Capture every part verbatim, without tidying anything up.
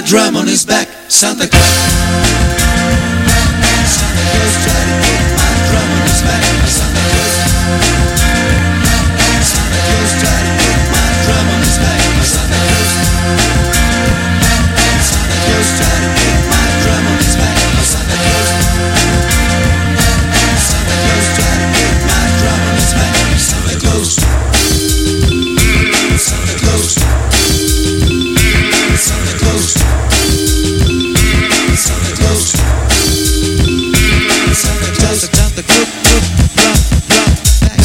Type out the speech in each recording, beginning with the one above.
drum on his back. Santa Claus. Santa Claus tried to put my drum on his back. Santa Claus. Santa Claus tried to put my drum on his back. Santa Claus. Santa Claus tried to put my drum on his back. Santa Claus. Santa Claus tried to put my drum on his back. Santa Claus. Santa Claus. Santa Claus. Santa Claus. Santa Claus. Santa Claus. Rock, rock, back.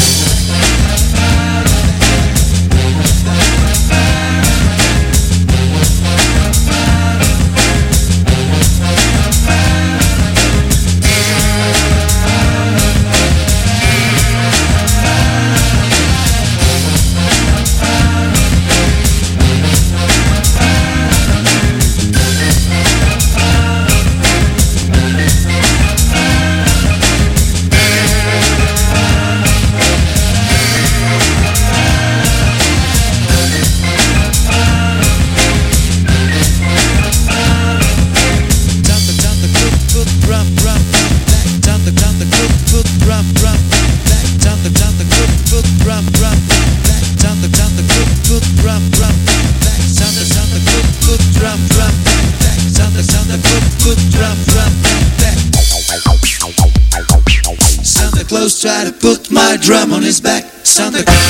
Try to put my drum on his back. Santa Claus.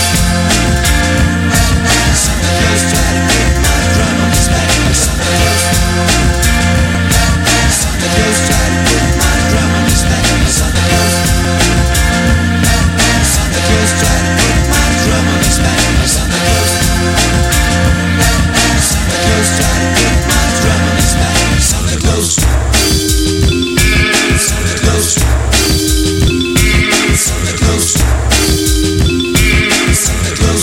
Santa Claus try to put my drum on his back. Santa Claus. Santa Claus try to put my drum on his back. Santa Claus. Santa Claus try to put my drum on his back. Santa Claus. Santa Claus try to put my drum on his back. Santa Claus. Santa Claus. Santa Claus. Santa Claus.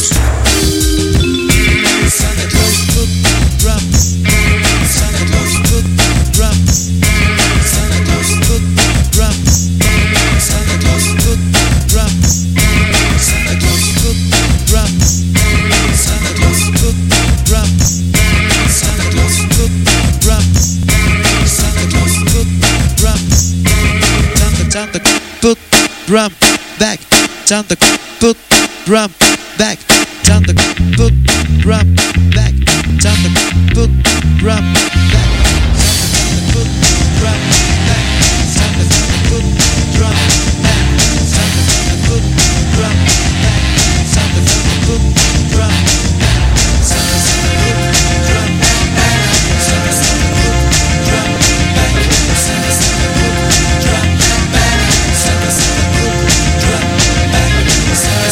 Santa Claus put drums. Santa Claus put drums. Santa Claus put drums. Santa Claus put drums. Santa Claus put drums. Santa Claus put drums. Santa Claus put drums. Santa Claus put drums. Santa Santa put drum back. Santa put drum back. Santa put drum back. Santa put drum back. Santa put drum back. Santa put drum back. Santa put drum back. Santa put drum back. Santa put drum back. Santa put drum back. Santa put drum back. Santa put drum back. Santa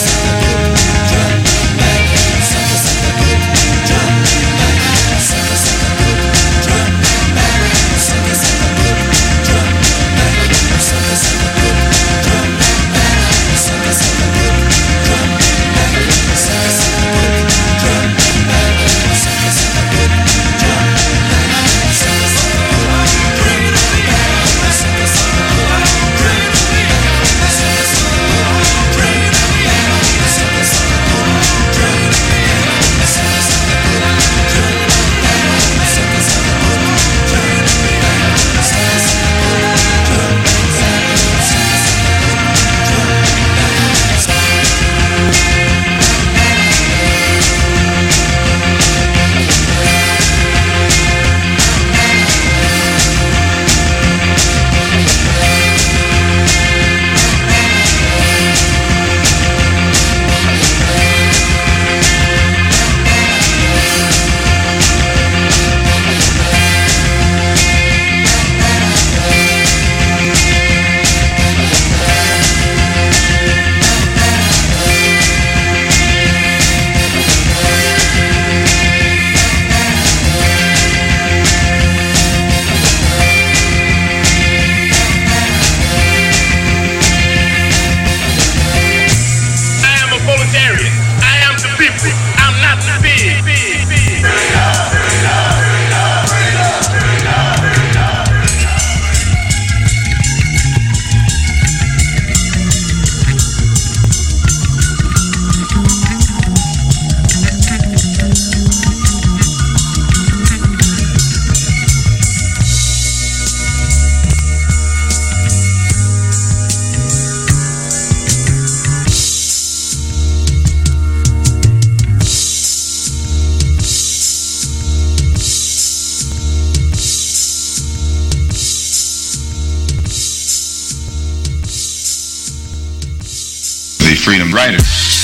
Freedom Writer.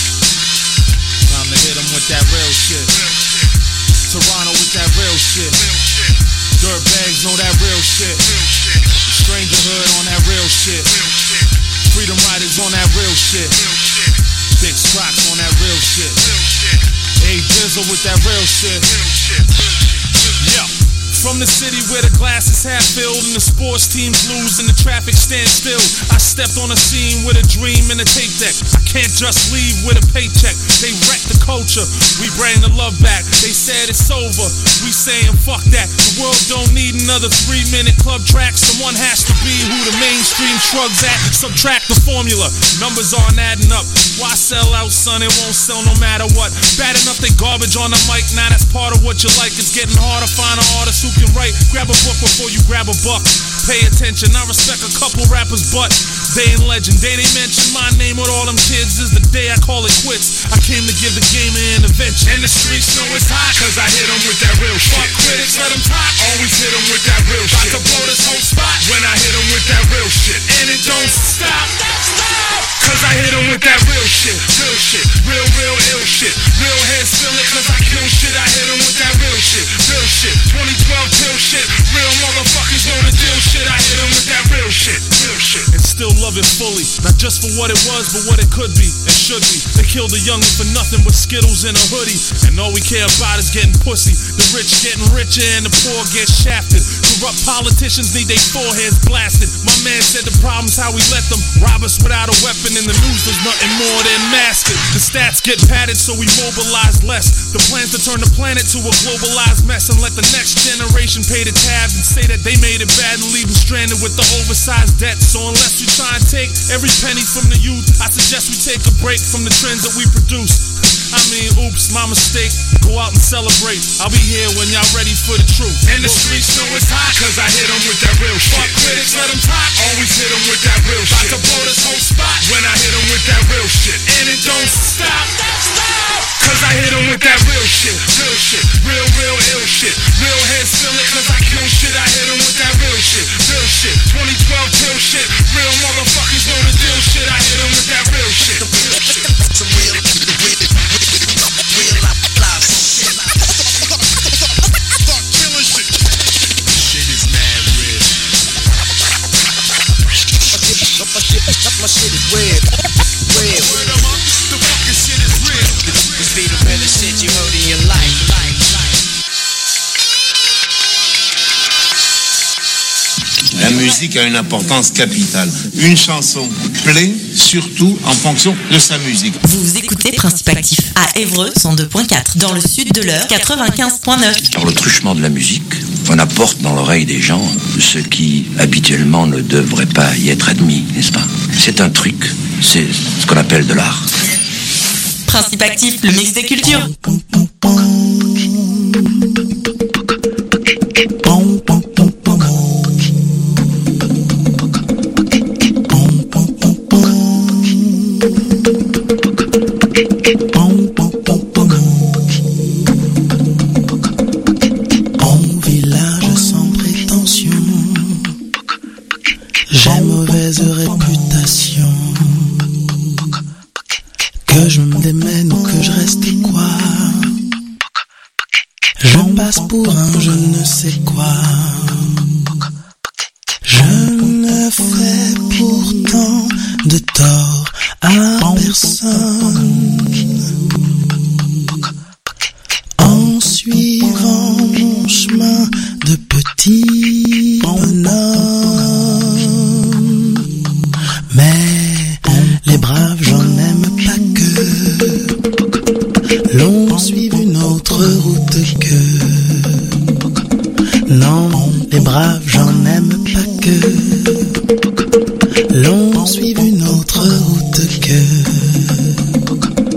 Time to hit 'em with that real shit. Toronto with that real shit. Dirt bags know that real shit. Strangerhood on that real shit. Freedom Riders on that real shit. Big Scrocs on that real shit. A Dizzle with that real shit. Yeah. From the city where the glass is half filled and the sports teams lose and the traffic stands still, I stepped on a scene with a dream and a tape deck. I can't just leave with a paycheck. They wreck the culture, we bring the love back. They said it's over, we saying fuck that. The world don't need another three minute club track. Someone has to be who the mainstream shrugs at. Subtract the formula, numbers aren't adding up. Why sell out, son? It won't sell no matter what. Bad enough they garbage on the mic, now that's part of what you like. It's getting hard to find an artist who can write. Grab a book before you grab a buck. Pay attention, I respect a couple rappers, but they ain't legend. Day they mention my name with all them kids is the day I call it quits. I came to give the game an intervention. And the streets know it's hot, cause I hit them with that real shit. Fuck critics, let them talk, always hit them with that real shit. About to blow this whole spot when I hit them with that real shit. And it don't stop, cause I hit them with that real shit. Real shit, real, real, ill shit. Real heads feel it cause I kill shit. I hit them with that real shit. Real shit, twenty twelve till shit. Real motherfuckers know the deal shit. I hit them with that real shit. Real shit. And still love it fully, not just for what it was, but what it could be and should be. They killed a youngin' for nothing but Skittles and a hoodie, and all we care about is getting pussy. The rich getting richer and the poor get shafted. Corrupt politicians need their foreheads blasted. My man said the problem's how we let them rob us without a weapon. In the news there's nothing more than masking. The stats get padded so we mobilize less. The plan's to turn the planet to a globalized mess and let the next generation pay the tab and say that they made it bad and leave them stranded with the oversized debt. So unless we try and take every penny from the youth, I suggest we take a break from the trends that we produce. I mean, oops, my mistake. Go out and celebrate. I'll be here when y'all ready for the truth. And the streets know it's hot, cause I hit them with that real shit. Fuck critics, let them talk, always hit them with that real shit. About to blow this whole spot when I hit them with that real shit. And it don't stop, cause I hit them with that real shit. Real shit, real, real, ill shit. Real heads feel it cause I kill shit. I hit them with that real shit. Real shit, twenty twelve till shit. Real motherfuckers know the deal shit. I hit them with that real shit. Some real, real, real live shit. Fuck killing shit. Shit is mad real. My shit is real. Real. Word of mouth, the fucking shit is real. This be the realest shit you heard in your life. La musique a une importance capitale. Une chanson plaît surtout en fonction de sa musique. Vous écoutez Principe Actif à Évreux cent deux point quatre, dans le sud de l'heure quatre-vingt-quinze point neuf. Par le truchement de la musique, on apporte dans l'oreille des gens ce qui habituellement ne devrait pas y être admis, n'est-ce pas? C'est un truc, c'est ce qu'on appelle de l'art. Principe Actif, le mix des cultures. J'ai mauvaise réputation. Que je me démène ou que je reste quoi, je passe pour un je ne sais quoi. Je ne fais pourtant de tort à personne en suivant mon chemin de petit bonhomme. Mais les braves, j'en aime pas que l'on suive une autre route que. Non, les braves, j'en aime pas que l'on suive une autre route que.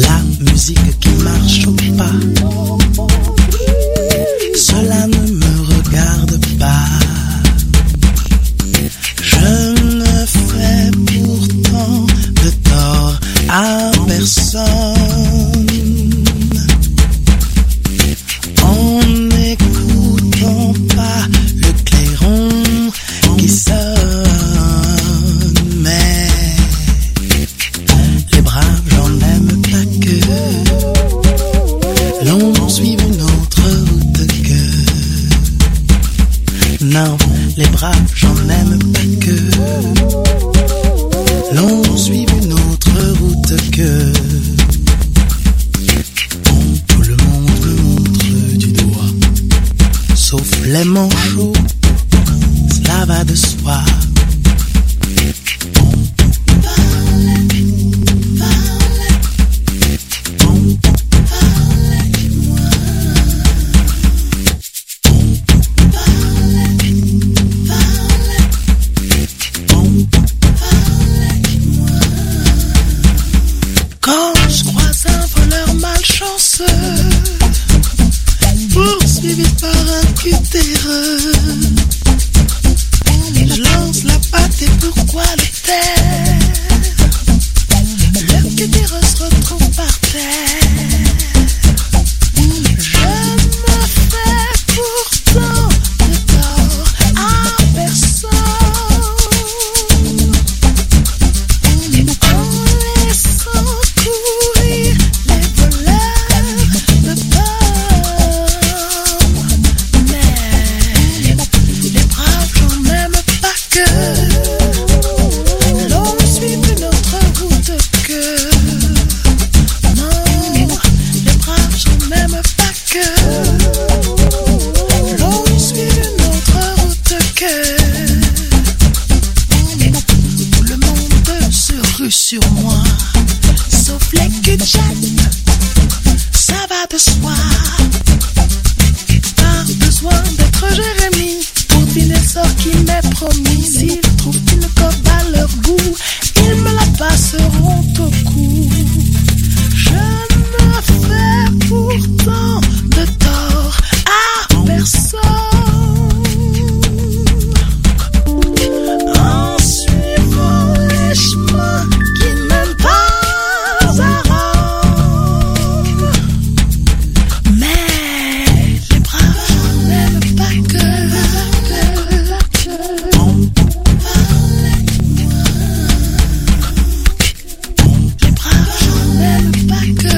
la musique qui marche au pas. Cela ne me regarde pas. Je ne fais pourtant de tort à personne en n'écoutant pas le clairon qui sonne. Mais les braves, j'en aime pas que l'on suive une autre route que. Non, les braves, j'en aime pas que l'on suive une autre route que. Tout le monde me montre du doigt, sauf les manchots, cela va de soi. Poursuivi par un cutéreux, je lance la patte et pourquoi le taire? Le cutéreux se retrouve par terre. Je ne fais pourtant de tort à personne en laissant courir les voleurs de peur. Mais les braves, j'en aime pas que l'on suive une autre route que. Non, les braves, j'en aime pas que l'on suive une autre route que. Tout le monde se rue sur moi, sauf les cul-de-jatte, ça va de soi. Pas besoin d'être Jérémie pour deviner le sort qui m'est promis. S'ils trouvent une corde à leur goût, ils me la passeront au cou. Je ne fais pourtant de tort à personne en suivant les chemins qui mènent pas à Rome. Mais les braves, j'en aime pas que les braves, j'en aime pas que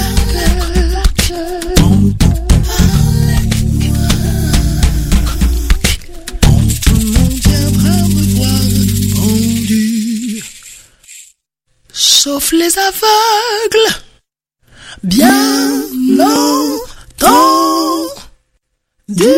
tout le monde viendra me voir pendu, sauf les aveugles, bien entendu.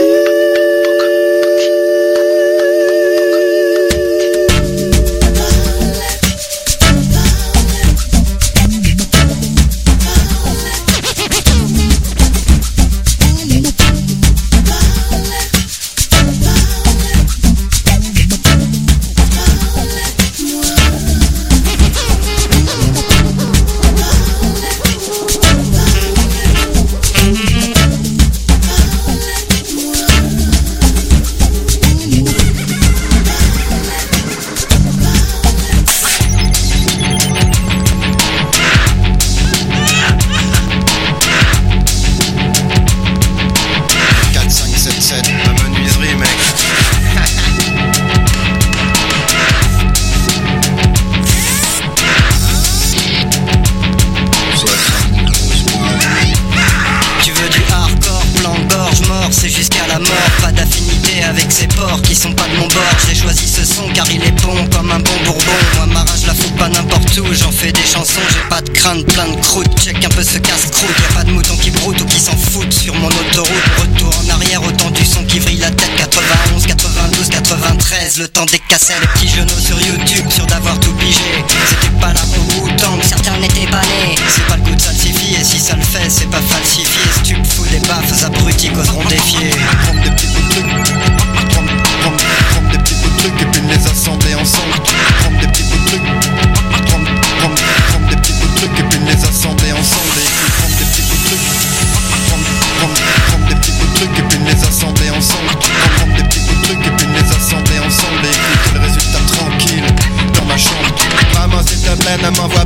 Crainte, plein de croûte, check un peu ce casse-croûte. Y'a pas de moutons qui broutent ou qui s'en foutent sur mon autoroute. Retour en arrière, autant du son qui vrille la tête. Quatre-vingt-onze, quatre-vingt-douze, quatre-vingt-treize, le temps des cassettes. Les petits genoux sur YouTube, sûr d'avoir tout pigé. C'était pas là au Wu-Tang, certains n'étaient pas nés. C'est pas le goût de salsifier, et si ça le fait, c'est pas falsifié. Si tu me fous des baffes, abrutis qu'oseront défier. Prendre des petits bouts de trucs, prendre, prendre, prendre des petits bouts de trucs et puis les assembler ensemble. Prendre des petits bouts de trucs, prendre, prendre, prendre des petits bouts de trucs et puis les assembler ensemble.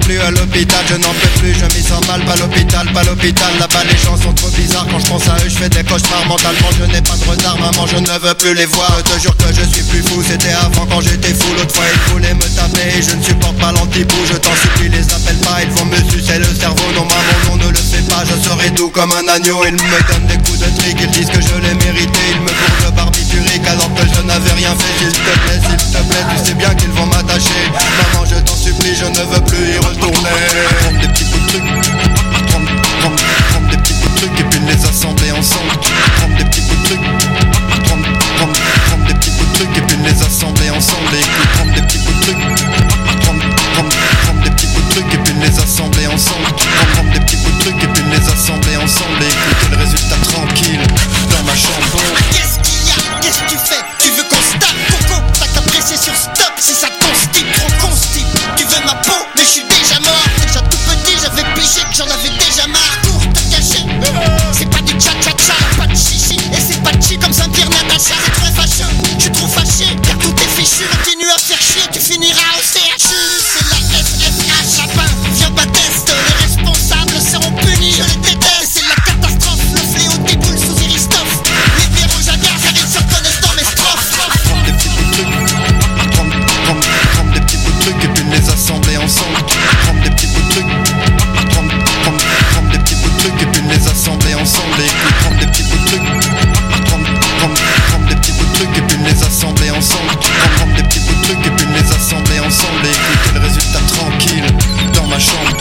plus à l'hôpital, je n'en peux plus, je m'y sens mal, pas l'hôpital, pas l'hôpital. Là-bas les gens sont trop bizarres, quand je pense à eux je fais des cauchemars. Mentalement je n'ai pas de retard, maman je ne veux plus les voir. Je te jure que je suis plus fou, c'était avant quand j'étais fou. L'autre fois ils voulaient me taper, je ne supporte pas l'antipou. Je t'en supplie, les appelle pas, ils vont me sucer le cerveau. Non maman, non ne le fais pas, je serai doux comme un agneau. Ils me donnent des coups de trick, ils disent que je l'ai mérité. Ils me bourrent de barbiturique alors que je n'avais rien fait. S'il te plaît, s'il te plaît, tu sais bien qu'ils vont m'attacher. Maman je t'en supplie, je ne veux plus y retourner. Prendre des petits bouts de trucs, prendre, prendre, prendre des petits bouts de trucs et puis les assembler ensemble. Prendre des petits bouts de trucs, prendre, prendre, prendre des petits bouts de trucs et puis les assembler ensemble. Et écoute, prendre des petits bouts de trucs, prendre, prendre, prendre des petits bouts de trucs et puis les assembler ensemble. Prendre, prendre des petits bouts de trucs et puis les assembler ensemble. Et écouter le résultat tranquille dans ma chambre. Qu'est-ce qu'il y a? Qu'est-ce que tu fais? Tu veux qu'on se tape? Coco, t'as qu'à presser sur stop si ça constipe, trop constipe. Tu veux ma peau? Mais je suis déjà mort. Déjà tout petit, j'avais pigé que j'en avais déjà marre. Cours, te cacher. C'est pas du cha-cha-cha, pas de chichi. Et c'est pas chi comme Saint-Pierre Natacha. C'est très fâcheux, je suis trop fâché. Car tout est fichu, continue à faire chier. Tu finiras au C H U. C'est la S F H, Chapin, viens pas test. Les responsables seront punis, je les déteste. C'est la catastrophe, le fléau déboule sous Iristophe. Les blaireaux j'adore car ils se reconnaissent dans mes strophes. Prendre des petits bouts de trucs, prendre, prendre, prendre des petits bouts de trucs et puis les assembler ensemble. Prendre des petits bouts de trucs, prendre, prendre, prendre des petits bouts de trucs et puis les assembler ensemble. Et écoute, prendre des petits bouts de trucs, prendre, prendre, prendre des petits bouts de trucs et puis les assembler ensemble. Prendre, prendre des petits bouts de trucs et puis les assembler ensemble. Et écouter le résultat tranquille dans ma chambre.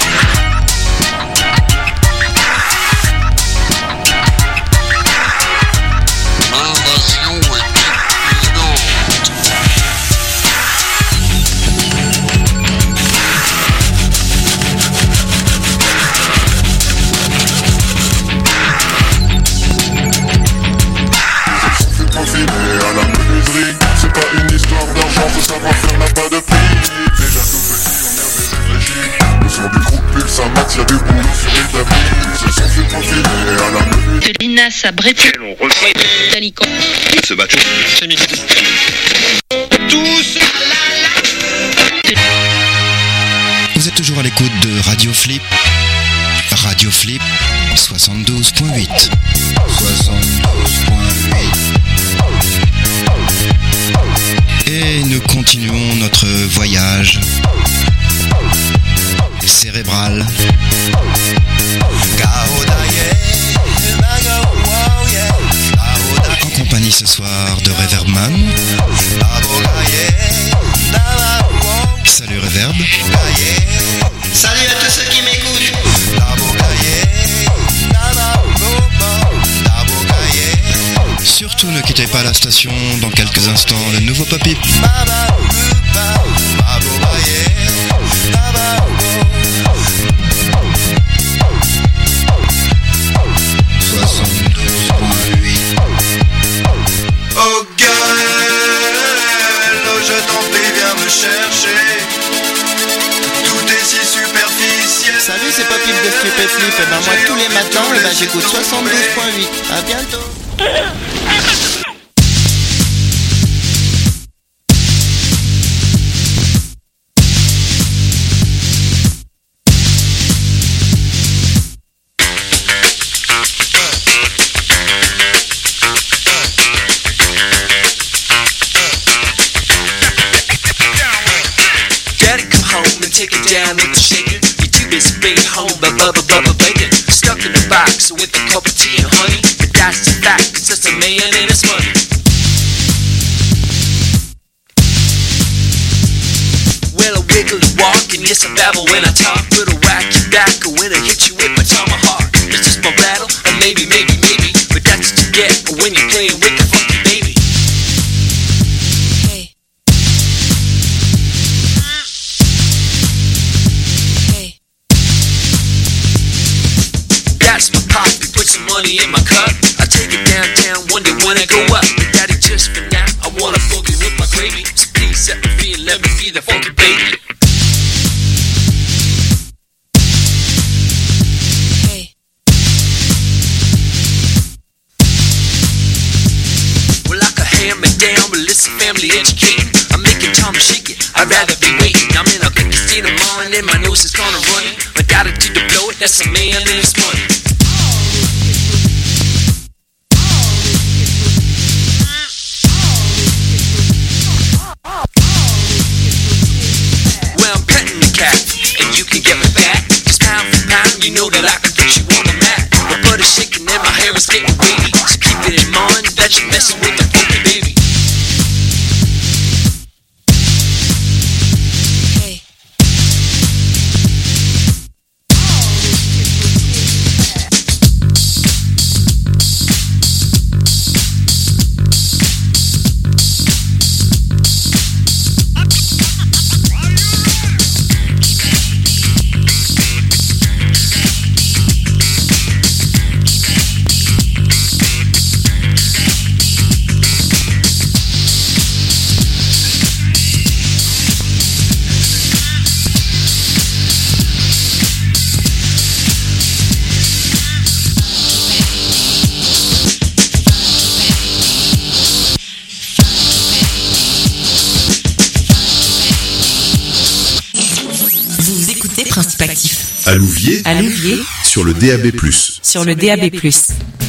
C'est pas une histoire d'argent, ce savoir-faire n'a pas de prix. Déjà tout petit, on avait réfléchi. Le son des groupes pulse, un max, y'a des boulots sur les tapis. Ils se sont fait profiler à la menu. De Linas à Breton, on refait Dalicon. Ce bateau. Tous. Vous êtes toujours à l'écoute de Radio Flip. Radio Flip soixante-douze point huit. soixante-douze point huit. Et nous continuons notre voyage cérébral en compagnie ce soir de Reverbman. Salut Reverb. Salut à tous ceux qui m'écoutent. Surtout ne quittez pas la station, dans quelques instants le nouveau Papy. soixante-douze point huit. Oh girl, oh je t'en prie viens me chercher. Tout est si superficiel. Salut, c'est Papy de Flip et Flip. Et ben moi tous les matins, et ben j'écoute soixante-douze point huit. À bientôt. Take it down with the shaker. You're too busy being home, but bubba bubba bacon. Stuck in the box with a cup of tea and honey. But that's the fact, it's just a man and his money. Well, I wiggle and walk, and yes, I babble when I talk. But I whack you back when I hit you with my tomahawk. It's just my rattle, or maybe, maybe, maybe. But that's what you get when you're playing with the funky baby. That's my poppy, put some money in my cup. I take it downtown one day when I go up. But daddy, just for now, I wanna funky with my gravy. So please set me free and let me be the funky baby. Hey. Well, I could hammer down, but listen, family educating. I'm making Tom shake it. I'd rather be waiting. I'm in a in the morning, my nose is gonna run it. My daughter to the blow it, that's a man and his money. Well, I'm petting the cat, and you can get me back. Just pound for pound, you know that I can put you on the mat. My butt is shaking and my hair is getting wavy, so keep it in mind that you're messing with the funky baby. Principe actif. À Louviers, à Louviers, sur le D A B plus. Sur le D A B plus.